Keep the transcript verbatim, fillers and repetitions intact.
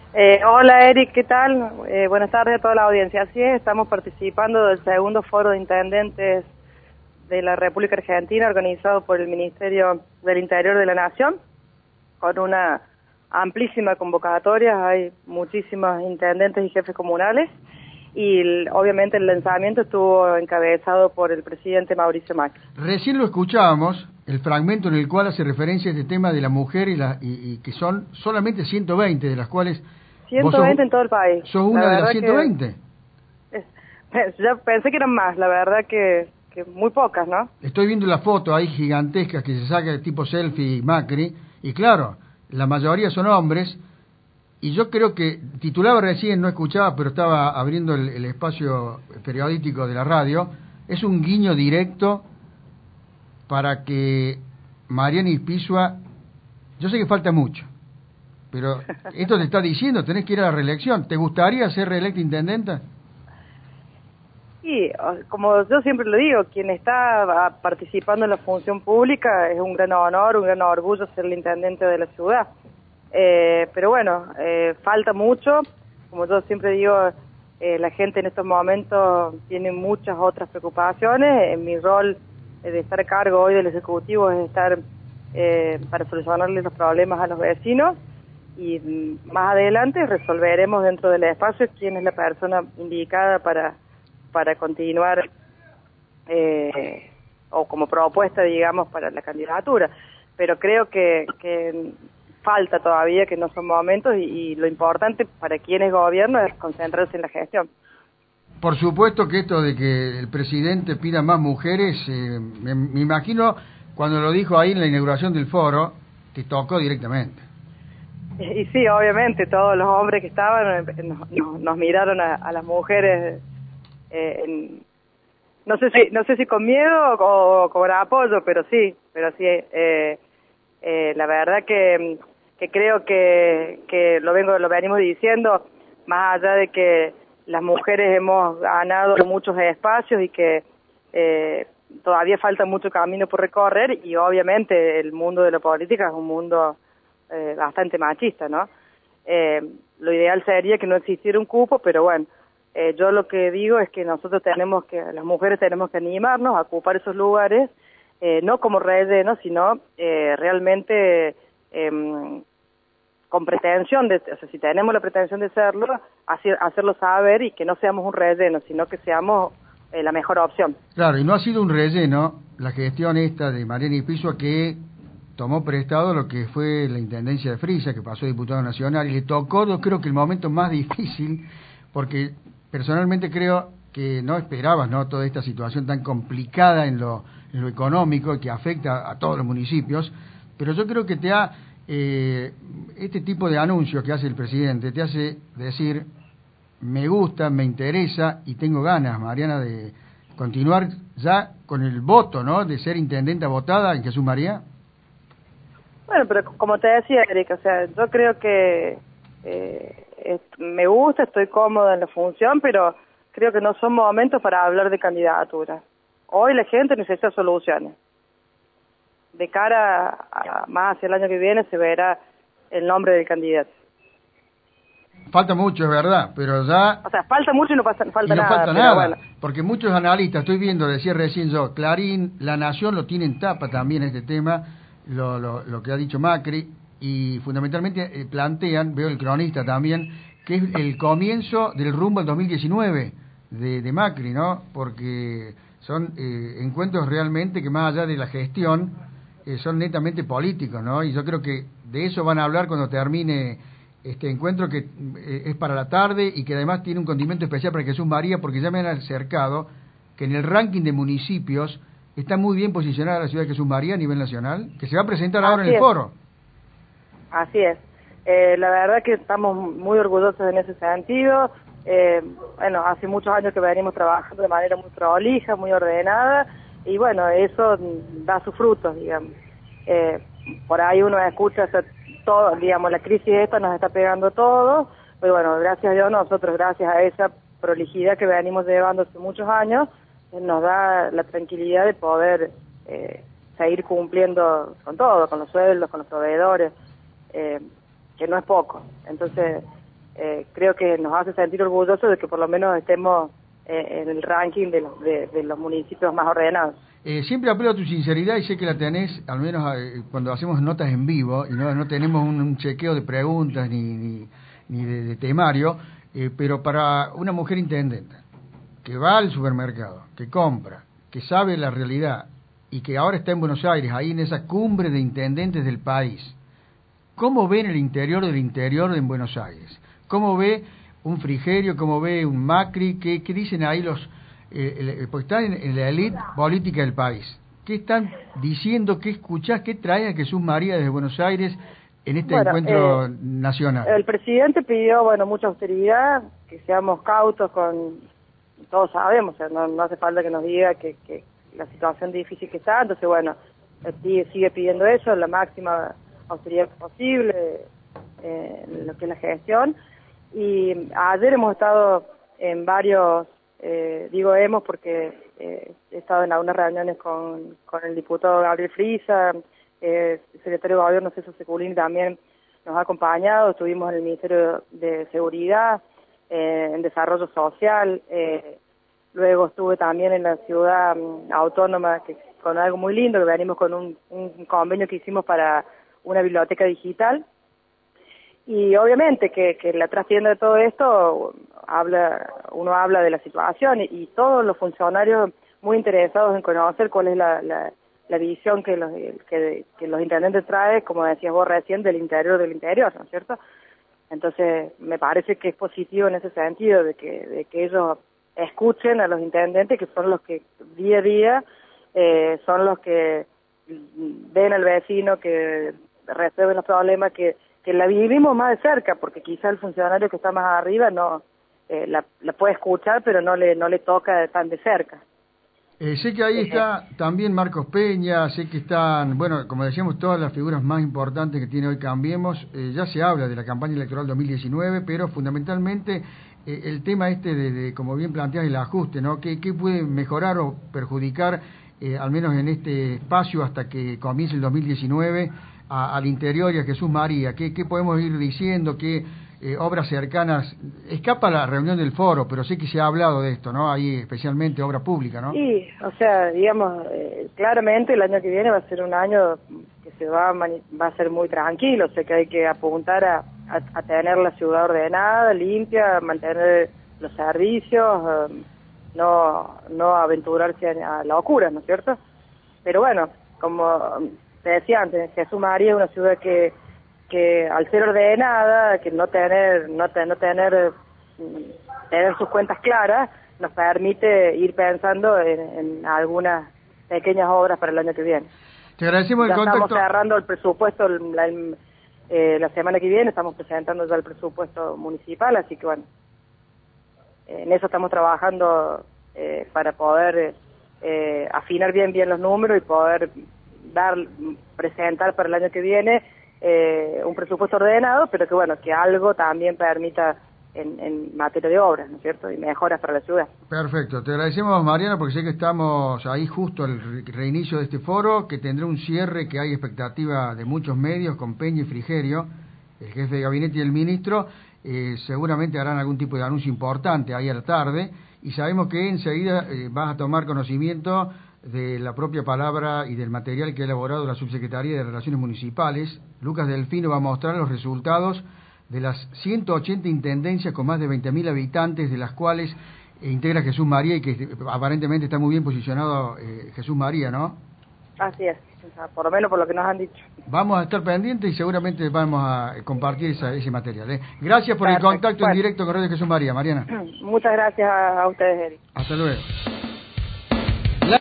Eh, hola Eric, ¿qué tal? Eh, buenas tardes a toda la audiencia. Así es, estamos participando del segundo foro de intendentes de la República Argentina organizado por el Ministerio del Interior de la Nación, con una amplísima convocatoria. Hay muchísimos intendentes y jefes comunales y el, obviamente el lanzamiento estuvo encabezado por el presidente Mauricio Macri. Recién lo escuchábamos, el fragmento en el cual hace referencia a este tema de la mujer y, la, y, y que son solamente ciento veinte, de las cuales vos ciento veinte sos, en todo el país. sos una La de las verdad ciento veinte. que es, yo pensé que eran más, la verdad que, que muy pocas, ¿no? Estoy viendo la foto ahí gigantesca que se saca de tipo selfie Macri, y claro, la mayoría son hombres, y yo creo que, titulaba recién, no escuchaba, pero estaba abriendo el, el espacio periodístico de la radio, es un guiño directo para que Mariana Ispizua, yo sé que falta mucho, pero esto te está diciendo, tenés que ir a la reelección. ¿Te gustaría ser reelecta intendenta? Y como yo siempre lo digo, quien está participando en la función pública es un gran honor, un gran orgullo ser el intendente de la ciudad. Eh, pero bueno, eh, falta mucho. Como yo siempre digo, eh, la gente en estos momentos tiene muchas otras preocupaciones. En mi rol eh, de estar a cargo hoy del Ejecutivo es estar eh, para solucionarles los problemas a los vecinos, y mm, más adelante resolveremos dentro del espacio quién es la persona indicada para para continuar eh, o como propuesta, digamos, para la candidatura. Pero creo que, que falta todavía, que no son momentos, y, y lo importante para quienes gobiernan es concentrarse en la gestión. Por supuesto que esto de que el presidente pida más mujeres, eh, me, me imagino cuando lo dijo ahí en la inauguración del foro, te tocó directamente. Y, y sí, obviamente, todos los hombres que estaban eh, nos, nos, nos miraron a, a las mujeres eh, en, no sé si no sé si con miedo o, o con apoyo, pero sí, pero sí, eh, eh, la verdad que, que creo que, que lo vengo lo venimos diciendo, más allá de que las mujeres hemos ganado muchos espacios y que eh, todavía falta mucho camino por recorrer, y obviamente el mundo de la política es un mundo eh, bastante machista, ¿no? Eh, lo ideal sería que no existiera un cupo, pero bueno, Eh, yo lo que digo es que nosotros tenemos que, las mujeres tenemos que animarnos a ocupar esos lugares, eh, no como relleno, sino eh, realmente eh, con pretensión de, o sea, si tenemos la pretensión de serlo, hacer, hacerlo saber, y que no seamos un relleno, sino que seamos eh, la mejor opción. Claro, y no ha sido un relleno la gestión esta de Mariana Ispizua, que tomó prestado lo que fue la intendencia de Frisia, que pasó a diputado nacional, y le tocó, yo creo que el momento más difícil, porque personalmente creo que no esperabas, ¿no?, toda esta situación tan complicada en lo, en lo económico, que afecta a todos los municipios, pero yo creo que te ha, eh, este tipo de anuncios que hace el presidente, te hace decir, me gusta, me interesa y tengo ganas, Mariana, de continuar ya con el voto, ¿no?, de ser intendenta votada en Jesús María. Bueno, pero como te decía, Erika, o sea, yo creo que eh, es, me gusta, estoy cómoda en la función, pero creo que no son momentos para hablar de candidatura. Hoy la gente necesita soluciones. De cara a, a más hacia el año que viene se verá el nombre del candidato. Falta mucho, es verdad, pero ya... O sea, falta mucho y no pasa, falta y no nada, falta pero nada, bueno. porque muchos analistas, estoy viendo, decía recién yo, Clarín, La Nación lo tiene en tapa también este tema, lo, lo, lo que ha dicho Macri, y fundamentalmente eh, plantean, veo el cronista también, que es el comienzo del rumbo al dos mil diecinueve de, de Macri, ¿no? Porque son eh, encuentros realmente que más allá de la gestión, eh, son netamente políticos, ¿no? Y yo creo que de eso van a hablar cuando termine este encuentro, que eh, es para la tarde y que además tiene un condimento especial para Jesús María, porque ya me han acercado que en el ranking de municipios está muy bien posicionada la ciudad de Jesús María a nivel nacional, que se va a presentar ahora Así en el es. foro. Así es. Eh, la verdad que estamos muy orgullosos en ese sentido. Eh, bueno, hace muchos años que venimos trabajando de manera muy prolija, muy ordenada, y bueno, eso da sus frutos, digamos. Eh, por ahí uno escucha todo, digamos, la crisis esta nos está pegando todo, pero bueno, gracias a Dios nosotros, gracias a esa prolijidad que venimos llevando hace muchos años, eh, nos da la tranquilidad de poder eh, seguir cumpliendo con todo, con los sueldos, con los proveedores, eh, que no es poco. Entonces, eh, creo que nos hace sentir orgullosos de que por lo menos estemos eh, en el ranking de los, de, de los municipios más ordenados. Eh, siempre apelo a tu sinceridad y sé que la tenés, al menos eh, cuando hacemos notas en vivo, y no, no tenemos un, un chequeo de preguntas ni, ni, ni de, de temario, eh, pero para una mujer intendente, que va al supermercado, que compra, que sabe la realidad, y que ahora está en Buenos Aires, ahí en esa cumbre de intendentes del país, ¿cómo ven el interior del interior en Buenos Aires? ¿Cómo ve un Frigerio? ¿Cómo ve un Macri? ¿Qué, qué dicen ahí los...? Eh, porque están en, en la élite política del país. ¿Qué están diciendo? ¿Qué escuchás? ¿Qué trae a Jesús María desde Buenos Aires en este bueno, encuentro eh, nacional? El presidente pidió, bueno, mucha austeridad, que seamos cautos con... Todos sabemos, o sea, no, no hace falta que nos diga que, que la situación difícil que está, entonces, bueno, sigue, sigue pidiendo eso, la máxima austeridad posible eh, en lo que es la gestión. Y ayer hemos estado en varios... Eh, digo hemos porque eh, he estado en algunas reuniones con, con el diputado Gabriel Frisa, eh, el secretario de Gobierno César Seculini también nos ha acompañado, estuvimos en el Ministerio de Seguridad, eh, en Desarrollo Social, eh, luego estuve también en la ciudad um, autónoma que, con algo muy lindo, que venimos con un, un convenio que hicimos para una biblioteca digital. Y obviamente que, que la trastienda de todo esto, habla uno habla de la situación y, y todos los funcionarios muy interesados en conocer cuál es la, la, la visión que los, que, que los intendentes traen, como decías vos recién, del interior del interior, ¿no es cierto? Entonces, me parece que es positivo en ese sentido, de que, de que ellos escuchen a los intendentes, que son los que día a día eh, son los que ven al vecino, que resuelven los problemas, que que la vivimos más de cerca, porque quizá el funcionario que está más arriba no eh, la, la puede escuchar, pero no le no le toca tan de cerca. Eh, sé que ahí está también Marcos Peña, sé que están, bueno, como decíamos, todas las figuras más importantes que tiene hoy Cambiemos. Eh, ya se habla de la campaña electoral dos mil diecinueve, pero fundamentalmente eh, el tema este de, de, como bien planteas, el ajuste, ¿no? ¿Qué, qué puede mejorar o perjudicar, eh, al menos en este espacio hasta que comience el dos mil diecinueve, a, al interior y a Jesús María? ¿Qué, qué podemos ir diciendo? ¿Qué eh, obras cercanas? Escapa la reunión del foro, pero sé que se ha hablado de esto, ¿no? Ahí especialmente obra pública, ¿no? Sí, o sea, digamos, eh, claramente el año que viene va a ser un año que se va a, va a ser muy tranquilo, o sea que hay que apuntar a, a, a tener la ciudad ordenada, limpia, mantener los servicios, eh, no no aventurarse a, a locuras, ¿no es cierto? Pero bueno, como te decía antes, Jesús María es una ciudad que que al ser ordenada, que no tener no, te, no tener tener sus cuentas claras, nos permite ir pensando en, en algunas pequeñas obras para el año que viene. Te agradecemos ya el contacto. Estamos cerrando el presupuesto la, eh, la semana que viene, estamos presentando ya el presupuesto municipal, así que bueno, en eso estamos trabajando eh, para poder eh, afinar bien bien los números y poder dar presentar para el año que viene eh, un presupuesto ordenado, pero que bueno, que algo también permita en, en materia de obras, ¿no es cierto? Y mejoras para la ciudad. Perfecto, te agradecemos, Mariana, porque sé que estamos ahí justo al reinicio de este foro, que tendrá un cierre, que hay expectativa de muchos medios con Peña y Frigerio, el jefe de gabinete y el ministro. Eh, seguramente harán algún tipo de anuncio importante ahí a la tarde, y sabemos que enseguida eh, vas a tomar conocimiento de la propia palabra y del material que ha elaborado la Subsecretaría de Relaciones Municipales. Lucas Delfino va a mostrar los resultados de las ciento ochenta intendencias con más de veinte mil habitantes, de las cuales eh, integra Jesús María, y que eh, aparentemente está muy bien posicionado eh, Jesús María, ¿no? Así es, o sea, por lo menos por lo que nos han dicho. Vamos a estar pendientes y seguramente vamos a compartir esa, ese material. ¿eh? Gracias por Perfecto. el contacto Bueno. en directo con Radio Jesús María, Mariana. Muchas gracias a, a ustedes, Eric. Hasta luego.